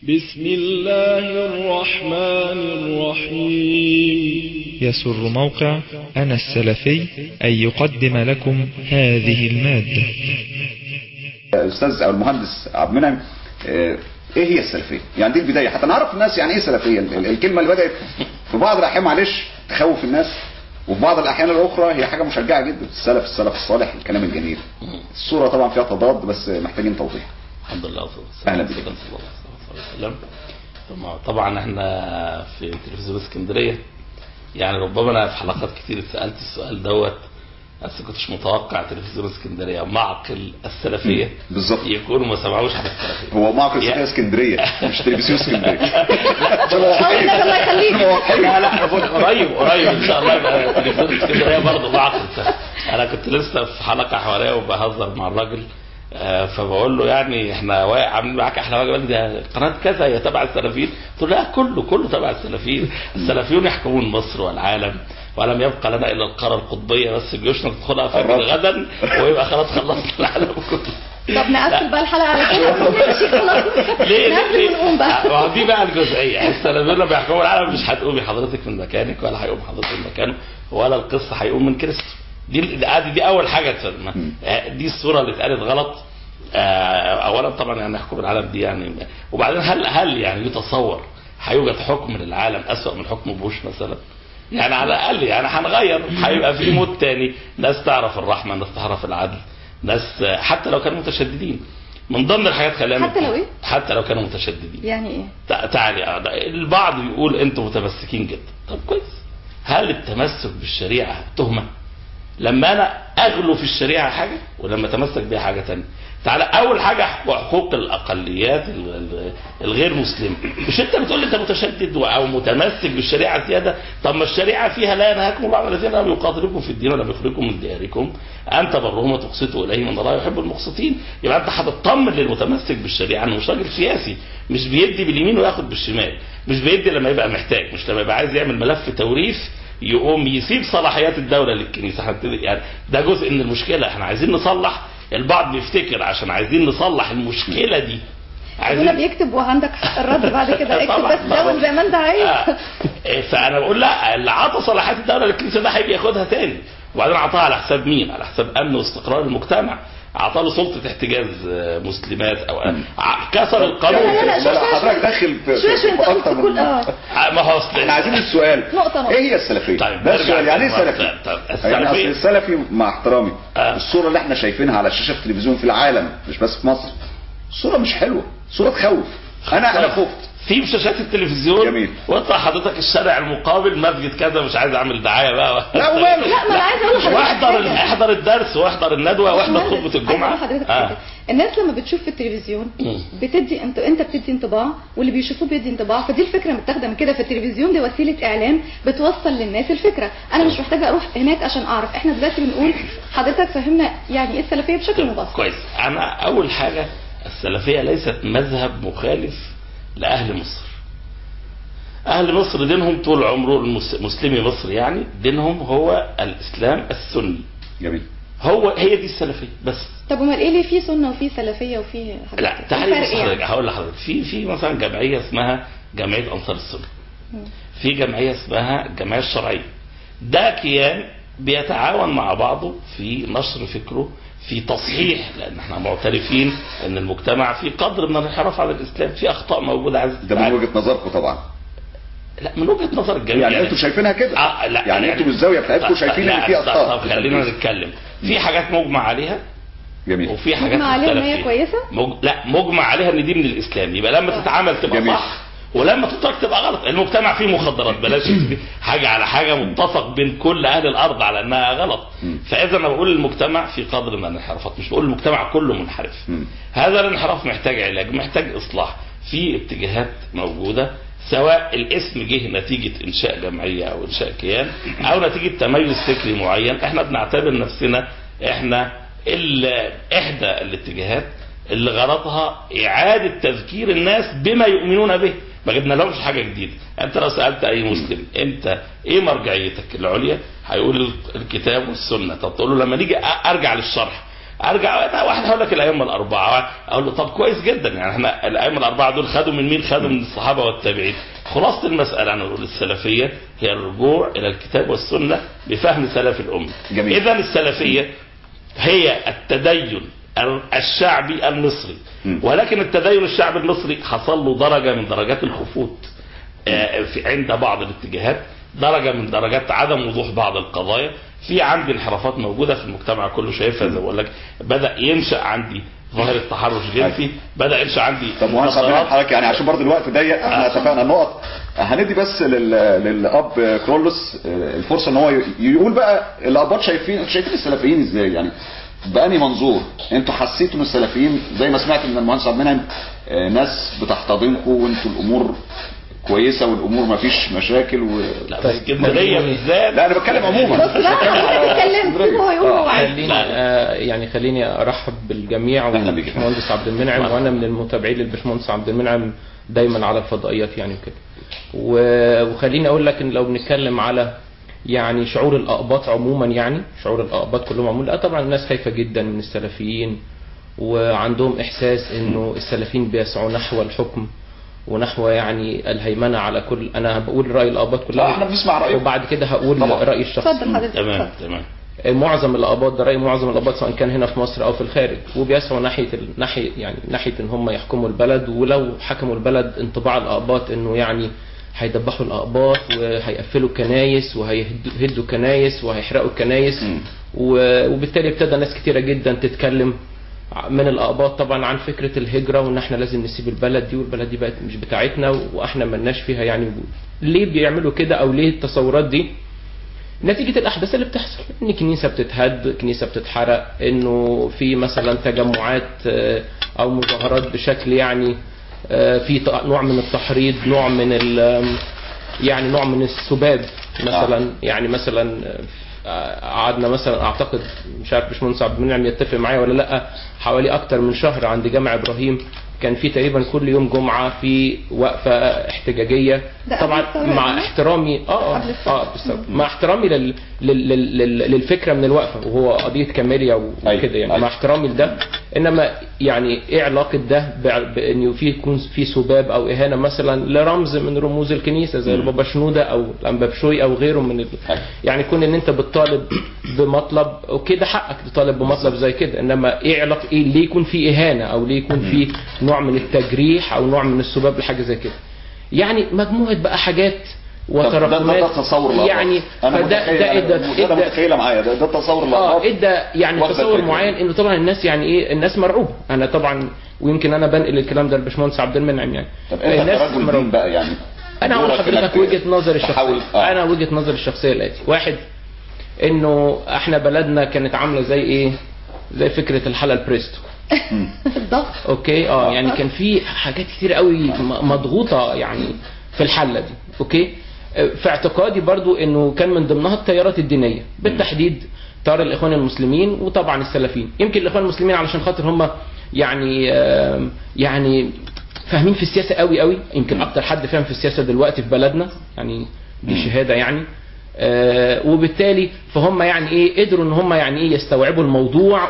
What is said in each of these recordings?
بسم الله الرحمن الرحيم. يسر موقع أنا السلفي أن يقدم لكم هذه المادة. الأستاذ أو المهندس عبد المنعم، إيه هي السلفية؟ يعني دي البداية حتى نعرف الناس يعني إيه سلفية. الكلمة اللي بدأت في بعض الأحيان معلش تخوف الناس، وفي بعض الأحيان الأخرى هي حاجة مشجعة جدا. السلف الصالح، الكلام الجميل. الصورة طبعا فيها تضاد بس محتاجين توضيح. الحمد لله أهلا بك. صلى الله عليه وسلم. طبعا احنا في تلفزيون اسكندريه، يعني ربما انا في حلقات كتير اتسالت السؤال دوت، بس كنتش متوقع تلفزيون اسكندريه معقل السلفيه بالظبط يكونوا ما سمعوش عن السلفيه. هو معقل السلفيه اسكندريه مش تلفزيون اسكندريه. الله يخليك. لا قريب ان شاء الله يبقى تلفزيون اسكندريه برضه معقل. انا كنت لسه في حلقه حواريه وبهزر مع الراجل، فبقول له يعني احنا عاملين معاك احلى واجب، ده قناه كذا هي تبع السلفيين. قلت له لا، كله تبع السلفيين. السلفيون يحكمون مصر والعالم، ولم يبقى لنا الا القاره القطبيه بس جيوشنا تدخلها فجر غدا ويبقى خلاص خلصنا العالم كله. طب نقفل بقى الحلقه على كده ماشي خلاص. ليه دي بقى الجزئيه. السلفيون لما بيحكموا العالم مش هتقومي حضرتك من مكانك ولا هيقوم حضرتك من مكانه ولا القصه هيقوم من كريستو. دي اول حاجه تفهم. دي الصوره اللي اتقالت غلط. اولا طبعا يعني حكم العالم دي يعني، وبعدين هل يعني يتصور هيوجد حكم للعالم اسوأ من حكم بوش مثلا؟ يعني على الاقل يعني هنغير، هيبقى في مود تاني، ناس تعرف الرحمه، ناس تعرف العدل، ناس حتى لو كانوا متشددين. من ضمن الحاجات خلينا حتى لو ايه؟ حتى لو كانوا متشددين. يعني ايه؟ تعالي البعض يقول انتم متمسكين جدا. طب كويس، هل التمسك بالشريعه تهمه؟ لما انا اغلو في الشريعه حاجه ولما اتمسك بيها حاجه ثانيه. تعالى اول حاجه حقوق الاقليات الغير مسلمه. مش انت بتقول انت متشدد او متمسك بالشريعه زياده؟ طب ما الشريعه فيها لا ينهاكم الله عن الذين لم يقاتلوكم في الدين ولم يخرجوكم من دياركم ان تبروهم وتقسطوا اليهم ان الله يحب المقسطين. يبقى انت هتطمن للمتمسك بالشريعه انه مش راجل سياسي، مش بيدي باليمين وياخد بالشمال، مش بيدي لما يبقى محتاج، مش لما يبقى عايز يعمل ملف توريث يقوم يسيب صلاحيات الدولة للكنيسة. يعني ده جزء من المشكلة. احنا عايزين نصلح. البعض بيفتكر عشان عايزين نصلح المشكلة دي عايزين بيكتب وعندك الرد بعد كده اكتب بس دون زي ما انت عايز. فانا بقول لا، اللي عطى صلاحيات الدولة للكنيسة ده هيجي ياخدها تاني، وبعدين عطاها على حساب مين؟ على حساب امن واستقرار المجتمع. اعطى له سلطه احتجاز مسلمات او كسر القانون. لا حضرتك داخل في اكتر من ما هو احنا عايزين السؤال ايه هي السلفيه؟ طيب ده السؤال. يعني ايه سلفي؟ يعني اصل السلفي مع احترامي الصوره اللي احنا شايفينها على شاشه التلفزيون في العالم مش بس في مصر الصوره مش حلوه، صوره تخوف. انا خفت في شاشات التلفزيون. جميل. واطلع حضرتك الشارع المقابل مسجد كذا، مش عايز اعمل دعايه بقى. لا وماله. لا ما انا عايز اقول لحضرتك احضر الدرس واحضر الندوه واحضر خطبه الجمعه. الناس لما بتشوف في التلفزيون بتدي انت بتدي انطباع، واللي بيشوفوه بيدي انطباع. فدي الفكره متاخده من كده. في التلفزيون دي وسيله اعلام بتوصل للناس الفكره. انا مش محتاجه اروح هناك عشان اعرف. احنا دلوقتي بنقول حضرتك فهمنا يعني ايه السلفيه بشكل مبسط. كويس. انا اول حاجه السلفيه ليست مذهب مخالف لاهل مصر. أهل مصر دينهم طول عمره مسلمي مصر يعني دينهم هو الإسلام السني. جميل. هي دي السلفية بس. طب امال ايه اللي فيه سنة وفيه سلفية وفيه حاجات؟ لا تعالي يعني. هقول لحضرتك في مثلا جمعية اسمها جمعية أنصار السنة. في جمعية اسمها الجمعية الشرعية. ده كيان بيتعاون مع بعضه في نشر فكره، في تصحيح، لان احنا معترفين ان المجتمع في قدر من الانحراف عن الإسلام، في أخطاء موجودة. ده من وجهة نظركم طبعا. لا من وجهة نظر الجميع. يعني انتوا شايفينها كده؟ لا يعني انتوا بالزاويه بتاعتكم شايفين ان في اخطاء. طب خلينا نتكلم. في حاجات مجمع عليها. جميل. وفي حاجات مجمع عليها ان هي كويسه. لا مجمع عليها ان دي من الاسلام، يبقى لما تتعامل تبقى جميل. صح، ولما تترك تبقى غلط. المجتمع فيه مخدرات، بلاش حاجه على حاجه متفق بين كل اهل الارض على انها غلط. فاذا انا بقول المجتمع في قدر من الانحرافات، مش بقول المجتمع كله منحرف. هذا الانحراف محتاج علاج، محتاج اصلاح. في اتجاهات موجوده، سواء الاسم جه نتيجة انشاء جمعية او انشاء كيان او نتيجة تميز فكري معين. احنا بنعتبر نفسنا احنا احدى الاتجاهات اللي غرضها اعادة تذكير الناس بما يؤمنون به. ما جبنا لهمش حاجة جديدة. انت لو سألت اي مسلم انت ايه مرجعيتك العليا هيقول الكتاب والسنة. طب تقول له لما نيجي ارجع للشرح ارجع واحد هقول لك الائمه الاربعه، اقول له طب كويس جدا، يعني احنا الائمه الاربعه دول خدوا من مين؟ خدوا من الصحابه والتابعين. خلاصه المساله انا اقول السلفيه هي الرجوع الى الكتاب والسنه بفهم سلف الامه. اذا السلفيه هي التدين الشعبي المصري، ولكن التدين الشعبي المصري حصل له درجه من درجات الخفوت عند بعض الاتجاهات، درجه من درجات عدم وضوح بعض القضايا، في عندي انحرافات موجوده في المجتمع كله شايفها، زي ما بقول لك بدا ينشا عندي ظاهره تحرش جنسي، بدا ينشا عندي. طب مهندس حضرتك يعني عشان برضه الوقت ضيق احنا اتفقنا النقط، هندي بس للاب كرولوس الفرصه ان هو يقول بقى الاباط شايفين السلفيين ازاي، يعني بأني منظور انتوا حسيتوا ان السلفيين زي ما سمعت من المهندس عبد المنعم ناس بتحتضنكم وانتوا الامور كويسه والامور ما فيش مشاكل لا بس اسكندريه بالذات، لا انا بتكلم عموما. خليني ارحب بالجميع والباشمهندس عبد المنعم، وانا من المتابعين للباشمهندس عبد المنعم دايما على الفضائيات يعني وكده. وخليني اقول لك ان لو بنتكلم على يعني شعور الأقباط عموما، يعني شعور الأقباط كلهم عموما، لا طبعا الناس خايفة جدا من السلفيين، وعندهم إحساس إنه السلفيين بيسعوا نحو الحكم ونحو يعني الهيمنة على كل. أنا بقول رأي الأقباط كلها، احنا بنسمع رأيه، وبعد كده هقول رأيي الشخصي. اتفضل حضرتك. تمام. معظم الأقباط ده رأي معظم الأقباط سواء كان هنا في مصر أو في الخارج، وبيسعوا ناحية إن هم يحكموا البلد، ولو حكموا البلد انطباع الأقباط إنه يعني هيدبحوا الأقباط وهيقفلوا الكنايس وهيهدوا الكنايس وهيحرقوا الكنايس. وبالتالي ابتدى ناس كتيرة جدا تتكلم من الأقباط طبعا عن فكرة الهجرة، وان احنا لازم نسيب البلد دي، والبلد دي بقت مش بتاعتنا واحنا ملناش فيها يعني وجود. ليه بيعملوا كده او ليه التصورات دي؟ نتيجة الأحداث اللي بتحصل، إن كنيسة بتتهد، كنيسة بتتحرق، إنه في مثلا تجمعات أو مظاهرات بشكل يعني في نوع من التحريض، نوع من السباب مثلا. يعني مثلا قعدنا مثلا اعتقد مش عارف باشمهندس عبد المنعم يتفق معايا ولا لا، حوالي اكتر من شهر عند جامع ابراهيم كان في تقريبا كل يوم جمعة في وقفة احتجاجية. طبعا مع احترامي مع احترامي للفكرة من الوقفة، وهو قضية كاميليا وكده يعني، مع احترامي لده، انما يعني ايه علاقة ده بانه يكون في سباب او اهانة مثلا لرمز من رموز الكنيسة زي البابا شنودة او الانبا بشوي او غيره من يعني كون ان انت بتطالب بمطلب وكده حقك تطالب بمطلب زي كده، انما ايه علاقة ايه ليه يكون في اهانة او ليه يكون في نوع من التجريح او نوع من السباب لحاجه زي كده. يعني مجموعه بقى حاجات وتراكمات ده تصور يعني. فده متخيله معايا ده تصور الأرض. ادى يعني تصور معين انه طبعا الناس يعني ايه، الناس مرعوبه. انا طبعا ويمكن انا بنقل الكلام ده للباشمهندس عبد المنعم يعني. طب انت كرجل بقى يعني انا اقول لحضرتك وجهه نظري الشخصيه. انا وجهه نظري الشخصيه الاتي: واحد، انه احنا بلدنا كانت عامله زي ايه، زي فكره الحاله البريستو الضغط. اوكي يعني كان في حاجات كتير قوي مضغوطه يعني في الحله دي. اوكي، في اعتقادي برضو انه كان من ضمنها التيارات الدينيه، بالتحديد تيار الاخوان المسلمين وطبعا السلفيين. يمكن الاخوان المسلمين علشان خاطر هم يعني فاهمين في السياسه قوي قوي، يمكن اكتر حد فاهم في السياسه دلوقتي في بلدنا يعني، دي شهاده يعني. وبالتالي فهم يعني ايه قدروا ان هم يعني ايه يستوعبوا الموضوع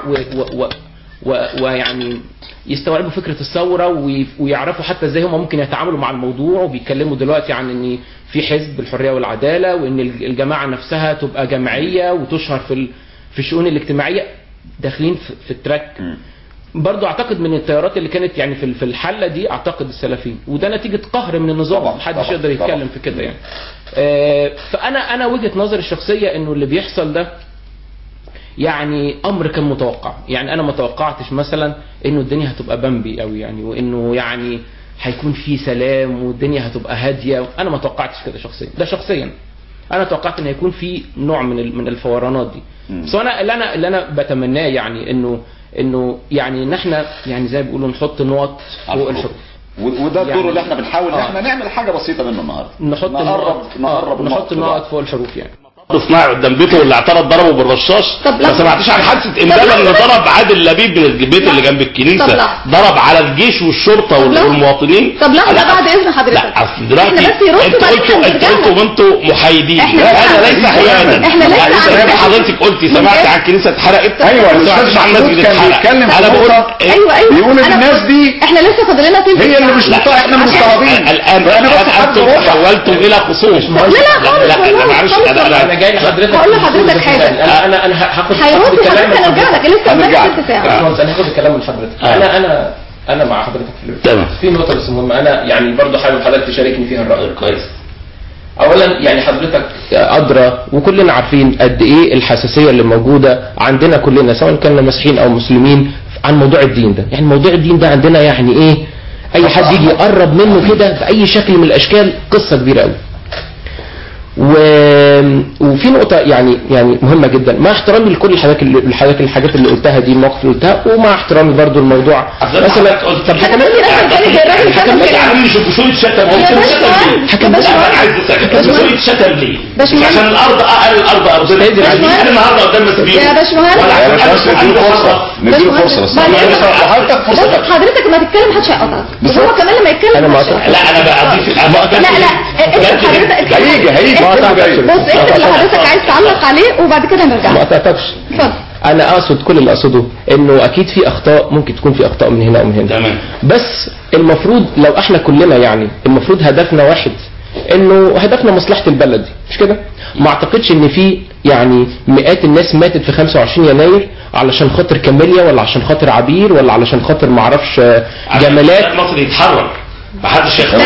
ويعني يستوعبوا فكرة الثورة، ويعرفوا حتى ازاي هم ممكن يتعاملوا مع الموضوع. وبيتكلموا دلوقتي عن ان في حزب الحرية والعدالة، وان الجماعة نفسها تبقى جمعية وتشهر في الشؤون الاجتماعية، داخلين في التراك. برضو اعتقد من التيارات اللي كانت يعني في الحلة دي اعتقد السلفيين، وده نتيجة قهر من النظام، محدش يقدر يتكلم في كده يعني. فانا وجهة نظري الشخصية انه اللي بيحصل ده يعني امر كان متوقع. يعني انا ما توقعتش مثلا انه الدنيا هتبقى بامبي قوي يعني، وانه يعني هيكون في سلام والدنيا هتبقى هاديه. انا ما توقعتش كده شخصيا، ده شخصيا انا توقعت ان هيكون في نوع من الفورانات دي. بس انا اللي انا بتمناه يعني انه يعني ان احنا يعني زي ما بيقولوا نحط نقط فوق الحروف. وده الدور يعني اللي احنا بنحاول ان احنا نعمل حاجه بسيطه منه النهارده، نحط نقط فوق الحروف يعني. صناعي قدام بيته واللي اعترض ضربه بالرشاش. ما سمعتيش عن حادثه امبابه ان ضرب عادل لبيب من البيت اللي جنب الكنيسه، ضرب على الجيش والشرطه والمواطنين. طب لحظه بعد اذن حضرتك. لا اصل دلوقتي انتوا محايدين، هذا ليس حيادا. يعني حضرتك قلتي سمعت عن كنيسه اتحرقت. ايوه الاستاذ عن الناس بتتحرق. انا بقول ايوه بيقول ان الناس دي احنا لسه فاضلنا تلت هي اللي مش مطاع، احنا مضطهدين. الان انتم تحولتم الى خصوم. لا معلش انا جاي لحضرتك هقول لحضرتك حاجه. انا هاخد الكلام من حضرتك لسه ثلث ساعه. انا هاخد الكلام من حضرتك. انا مع حضرتك في نقطه بس مهمه، انا يعني برضو حابب حضرتك تشاركني فيها الراي. كويس. اولا يعني حضرتك ادرى وكلنا عارفين قد ايه الحساسيه اللي موجوده عندنا كلنا سواء كنا مسيحيين او مسلمين عن موضوع الدين ده. يعني موضوع الدين ده عندنا يعني ايه، اي حد يجي يقرب منه كده باي شكل من الاشكال قصه كبيره قوي. وفي نقطة يعني مهمة جدا، مع احترامي لكل الحاجات اللي قلتها دي، المواقف اللي قلتها، ومع احترامي برضو الموضوع مثلا طب حكمت شوية شتم شوية شتم ليه؟ عشان الارض ارضنا. انا النهارده قدام مسؤولين يا باشمهندس نديله فرصة بس حضرتك ما تتكلم محدش هيقطعك، وهو كمان لما يتكلم لا انا بقى لا هيجي بص انت اللي حضرتك عايز تعلق عليه وبعد كده نرجع. ما قطعتكش. اتفضل. انا اقصد كل اللي اقصده انه اكيد في اخطاء، ممكن تكون في اخطاء من هنا ومن هنا. تمام. بس المفروض لو احنا كلنا يعني المفروض هدفنا واحد، انه هدفنا مصلحة البلد دي، مش كده؟ ما اعتقدش ان في يعني مئات الناس ماتت في 25 يناير علشان خاطر كاميليا ولا عشان خاطر عبير ولا علشان خاطر ما اعرفش جمالات. مصر يتحرك محدش يخرج.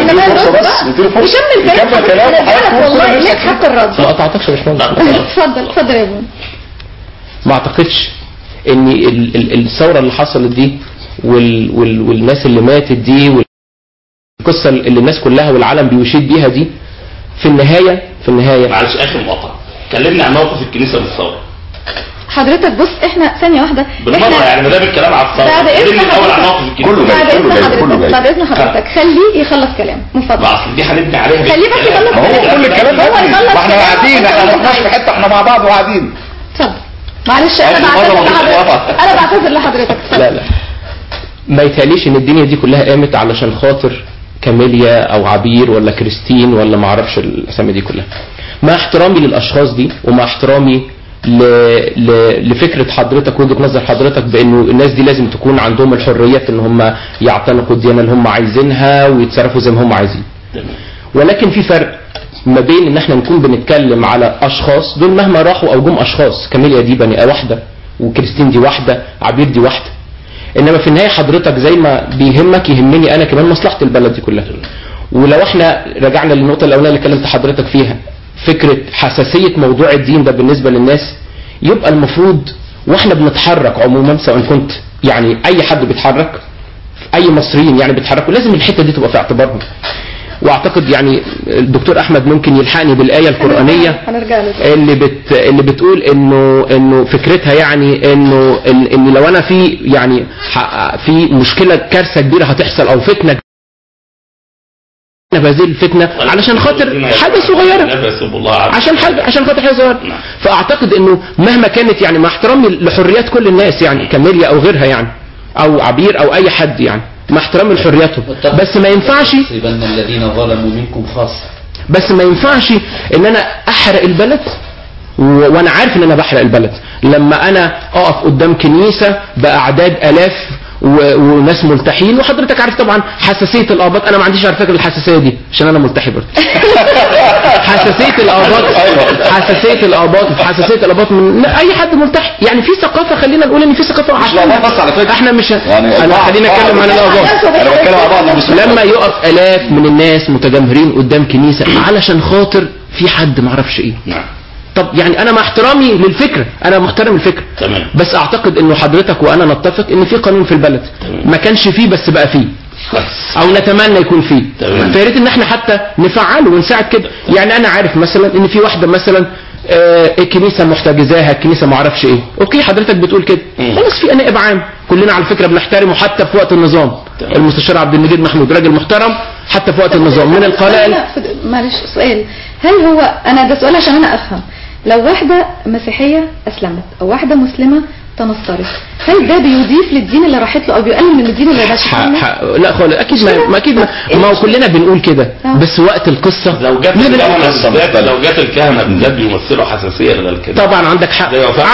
يكمل كلامه والله لك حق الرد. ما قطعتكش يا باشمهندس. اتفضل يا ابو. ما اعتقدش ان الثوره اللي حصلت دي والناس اللي ماتت دي والقصه اللي الناس كلها والعالم بيشيد بيها دي في النهايه معلش اخر مقاطعه، كلمني عن موقف الكنيسه بالثوره. حضرتك بص احنا ثانيه واحده بالمره يعني ما دام الكلام على الثوره بعد اذن الاول عن موقف الكنيسه. بعد اذن حضرتك خليه يخلص كلامه من فضلك. اصل دي هنبني عليها خليه بس يخلص كلامه. كل الكلام ده ما احنا قاعدين، احنا ما رحناش في حته، احنا مع بعض وقاعدين. اتفضل. معلش انا بعتذر لحضرتك. لا ما يتهيأليش ان الدنيا دي كلها قامت علشان خاطر كاميليا او عبير ولا كريستين ولا ما اعرفش الاسامي دي كلها. مع احترامي للاشخاص دي ومع احترامي لفكرة حضرتك وجهة نظر حضرتك بانه الناس دي لازم تكون عندهم الحرية في ان هم يعتنقوا الديانة اللي هم عايزينها ويتصرفوا زي ما هم عايزين. ولكن في فرق ما بين ان احنا نكون بنتكلم على اشخاص دول مهما راحوا او جم اشخاص، كاميليا دي بني واحدة وكريستين دي واحدة، عبير دي واحدة، انما في النهاية حضرتك زي ما بيهمك يهمني انا كمان مصلحة البلد دي كلها. ولو احنا رجعنا للنقطة الاولانية اللي كلمت حضرتك فيها، فكرة حساسية موضوع الدين ده بالنسبة للناس، يبقى المفروض واحنا بنتحرك عموما سواء كنت يعني اي حد بيتحرك، اي مصريين يعني بيتحركوا، لازم الحتة دي تبقى في اعتبارهم. واعتقد يعني الدكتور احمد ممكن يلحقني بالايه القرانيه اللي بتقول انه فكرتها يعني انه لو انا في يعني في مشكله كارثه كبيره هتحصل او فتنه بهذه الفتنه علشان خاطر حاجه صغيره، عشان خاطر حاجه صغيره. فاعتقد انه مهما كانت يعني مع احترامي لحريات كل الناس يعني كاميليا او غيرها يعني او عبير او اي حد يعني مع احترام لحريته، بس ما ينفعش يبان الذين ظلموا منكم خاصة، بس ما ينفعش ان انا احرق البلد وانا عارف ان انا بحرق البلد لما انا اقف قدام كنيسة باعداد الاف وناس ملتحين. وحضرتك عارف طبعا حساسية الآباط، انا ما عنديش على فكرة الحساسية دي عشان انا ملتحي برضه. حساسية الآباط من اي حد ملتحي، يعني في ثقافة، خلينا نقول ان في ثقافة احنا مش انا خلينا نتكلم عن الآباط. لما يقف الاف من الناس متجمهرين قدام كنيسة علشان خاطر في حد ما عرفش ايه، طب يعني انا مع احترامي للفكرة، انا محترم الفكرة، بس اعتقد انه حضرتك وانا نتفق ان في قانون في البلد ما كانش فيه بس بقى فيه او نتمنى يكون فيه، فياريت ان احنا حتى نفعله ونساعد كده. يعني انا عارف مثلا ان في واحدة مثلا الكنيسة محتجزاها، الكنيسة ما عرفش ايه، اوكي حضرتك بتقول كده، خلاص في نائب عام كلنا على فكرة بنحترمه حتى في وقت النظام، المستشار عبد المجيد محمود راجل محترم حتى في وقت النظام من القلائل. معلش سؤال، هل هو انا ده سؤال عشان انا افهم، لو واحدة مسيحية أسلمت أو واحدة مسلمة تنصرت، هل ده بيضيف للدين اللي راحت له او بيقلل من الدين اللي ماشي فيه؟ لا خالص، اكيد ما هو كلنا بنقول كده، بس وقت القصه لو جت الكهنه بالذات بيمثلوا حساسيه للكلام. طبعا عندك حق،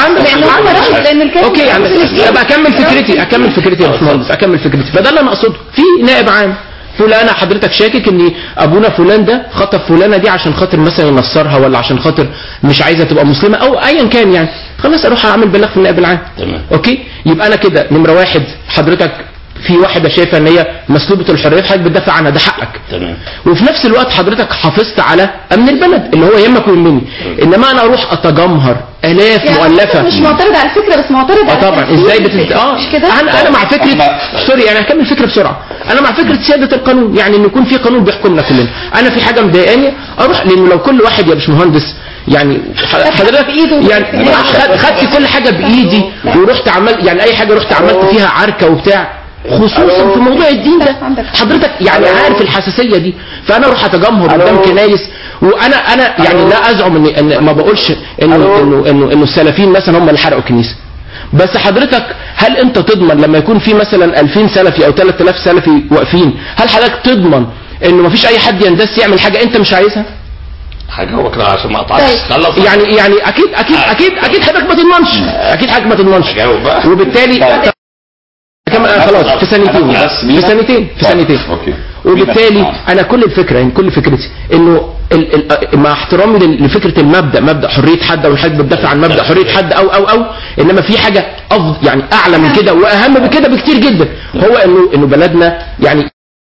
اوكي ابقى اكمل فكرتي يا باشمهندس، فده اللي انا اقصده. في نائب عام فلانة حضرتك شاكك ان ابونا فلان ده خطب فلانة دي عشان خاطر مثلا ينصرها، ولا عشان خاطر مش عايزة تبقى مسلمة او ايا كان، يعني خلاص اروح اعمل بلاغ في النائب العام. تمام. اوكي، يبقى انا كده نمرة واحد حضرتك في واحدة شايفة ان هي مسلوبة الحرية، حضرتك بتدافع عنها، ده حقك. تمام. وفي نفس الوقت حضرتك حافظت على امن البلد اللي هو يهمك ويهمني. انما انا اروح اتجمهر الاف يعني مؤلفه، مش معترض على الفكره بس معترض على طبعا ازاي مش كده. انا مع فكره سوري، انا هكمل فكره بسرعه. انا مع فكره سياده القانون، يعني ان يكون في قانون بيحكمنا كلنا. انا في حاجه مضايقاني اروح، لان لو كل واحد يا باشمهندس يعني حضرتك يعني خدت كل حاجه بايدي ورحت عملت يعني اي حاجه رحت عملت فيها عركه وبتاع، خصوصا في موضوع الدين ده حضرتك يعني عارف الحساسيه دي. فانا اروح اتجمهر قدام كنايس، وانا يعني لا ازعم ان ما بقولش انه السلفيين مثلا هم اللي حرقوا الكنيسه، بس حضرتك هل انت تضمن لما يكون في مثلا 2000 سلفي او 3000 سلفي واقفين، هل حضرتك تضمن انه ما فيش اي حد يندس يعمل حاجه انت مش عايزها؟ حاجه هو كده عشان ما اقطعش خلص. يعني اكيد حضرتك ما تضمنش، وبالتالي خلاص في سنتين اوكي. وبالتالي انا كل فكرتي انه مع احترامي لفكره المبدا، مبدا حريه حد، او حد بتدافع عن مبدا حريه حد او انما في حاجه افضل يعني اعلى من كده واهم من كده بكتير جدا، هو انه بلدنا يعني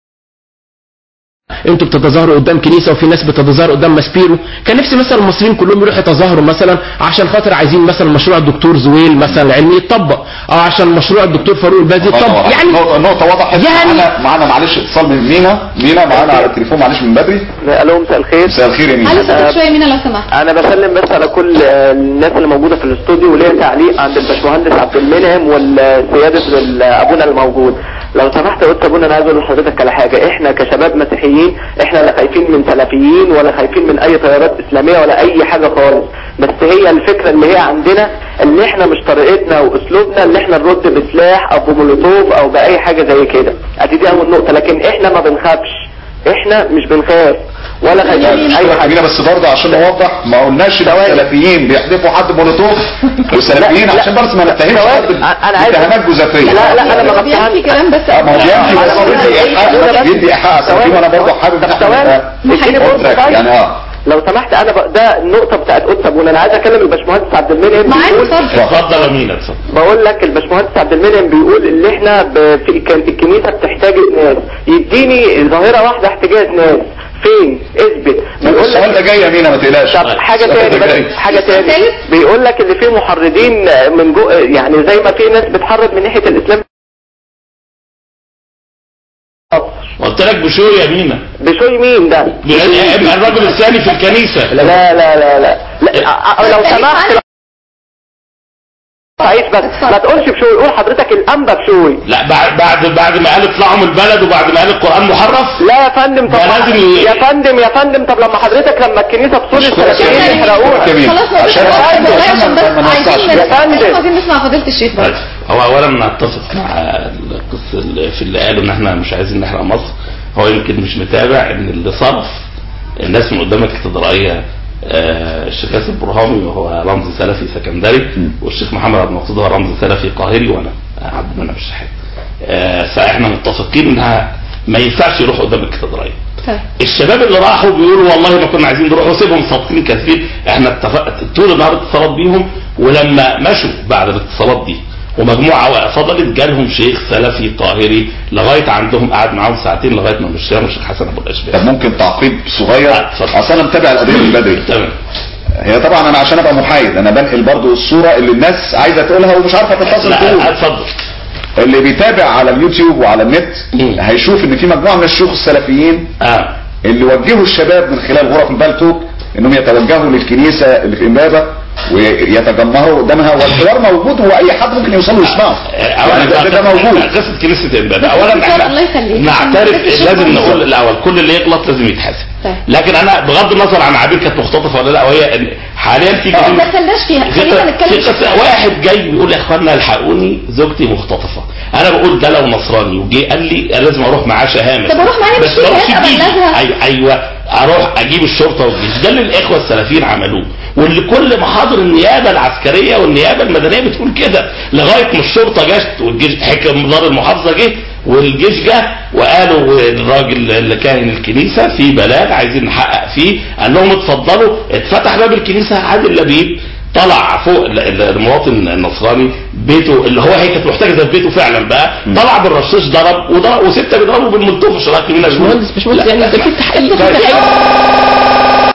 انتوا بتتظاهروا قدام كنيسه وفي ناس بتتظاهر قدام ماسبيرو. كان نفسي مثلا المصريين كلهم يروحوا يتظاهروا مثلا عشان خاطر عايزين مثلا مشروع الدكتور زويل مثلا العلمي يتطبق، او عشان مشروع الدكتور فاروق البازي يتطبق. يعني نقطه وضحت. يعني معانا معلش اتصال من مينا معانا على التليفون معلش من بدري. الو مساء الخير. مساء الخير يا مينا. على شويه مينا لو سمحت. انا بسلم بس على كل الناس اللي موجوده في الاستوديو، وليا تعليق عند الباشمهندس عبد المنعم والسياده ابونا الموجود. لو سمحت قلت ابونا انا عايز اقول لحضرتك على حاجه، احنا كشباب مسيحيين احنا لا خايفين من سلفيين ولا خايفين من اي تيارات اسلاميه ولا اي حاجه خالص، بس هي الفكره اللي هي عندنا ان احنا مش طريقتنا واسلوبنا ان احنا نرد بسلاح او بمولوتوف او باي حاجه زي كده. دي اول نقطه، لكن احنا ما بنخافش، احنا مش بنخاف ولا خايفين اي حاجه. بس برضه عشان نوضح، ما قلناش السلفيين بيحدفوا حد مولوتوف وسلفيين عشان بس ما نتهمش اتهامات جزافيه. لا انا ما بفهمش كلام، بس ما هو بيدي ايحاء. انا برضه حابب يعني لو سمحت انا ده النقطه بتاعت قدس ابونا، انا عايز اكلم الباشمهندس عبد المنعم. اتفضل يا مينا. بقول لك الباشمهندس عبد المنعم بيقول ان احنا الكنيسه بتحتاج ناس، يديني ظاهره واحده احتجاج ناس فين؟ اثبت. بيقول لك السؤال ده جاي يا مينا ما تقلقش. طب حاجه تاني بيقول لك اللي فيه محرضين من جو، يعني زي ما في ناس بتحرض من ناحيه الاسلام. قلت لك بشوي يا مينا. بشوي مين ده؟ الرجل الثاني في الكنيسه. لا لو سمحت عايش بس ما تقولش بشوي، قول حضرتك الانبا بشوي. لا بعد ما قال اطلعوا من البلد وبعد ما قال القران محرف. لا يا فندم طب يا فندم طب لما حضرتك لما الكنيسه بتصور السلفيين يحرقوها خلاص يا فندم عايزين نسمع فضيله الشيخ. هو اولا نتفق مع القصه في اللي قالوا ان احنا مش عايزين نحرق مصر. هو يمكن مش متابع ان اللي صرف الناس من قدام الكاتدرائيه الشيخ ياسر برهامي وهو رمز سلفي سكندري، والشيخ محمد عبد المقصود هو رمز سلفي قاهري، وانا عبد المنعم الشحات. فاحنا متفقين انها ما ينفعش يروحوا قدام الكاتدرائيه. الشباب اللي راحوا بيقولوا والله ما كنا عايزين نروح، وسيبهم صادقين كاذبين. احنا اتفقت طول النهار اتصالات بيهم، ولما مشوا بعد الاتصالات دي ومجموعه فضلت جالهم شيخ سلفي قاهري لغايه عندهم، قعد معاهم ساعتين لغايه ما مشيهم الشيخ حسن ابو الاشبال. طب ممكن تعقيب صغير؟ اصل انا متابع القضيه من بدري. تمام. هي طبعا انا عشان ابقى محايد انا بنقل برضو الصوره اللي الناس عايزه تقولها ومش عارفه تتصل تقول. اتفضل. اللي بيتابع على اليوتيوب وعلى النت هيشوف ان في مجموعه من الشيوخ السلفيين اللي وجهوا الشباب من خلال غرف البلتوك انهم يتوجهوا للكنيسه اللي في امبابه ويتجمهروا قدامها، والحوار موجود واي حد ممكن يوصل له يسمعه. يعني ده موجود. قصه كنيسه امبابه اولا احنا نعترف، لازم نقول الاول كل اللي يغلط لازم يتحاسب. لكن انا بغض النظر عن عبير كانت مختطفه ولا لا، وهي حاليا في ما دخلناش فيها، خلينا نتكلم. واحد جاي بيقول يا اخوانا الحقوني زوجتي مختطفه، انا بقول ده لو نصراني وجي قال لي لازم اروح معاه شهامه. طب اروح معاه مش فيها ايوه اروح اجيب الشرطه والجيش. ده اللي الاخوه السلفيين عملوه، واللي كل محاضر النيابه العسكريه والنيابه المدنيه بتقول كده، لغايه ما الشرطه جت والجيش حكم دار المحافظه جه والجيش جه وقالوا الراجل اللي كاهن الكنيسه في بلاغ عايزين نحقق فيه، قال لهم اتفضلوا. اتفتح باب الكنيسه، عادل لبيب طلع فوق المواطن النصراني بيته اللي هي كانت محتاجه زي بيته فعلا بقى، طلع بالرشاش ضرب وسته بيضربوا بالملتوف. مش مهندس يعني ده في تحقيق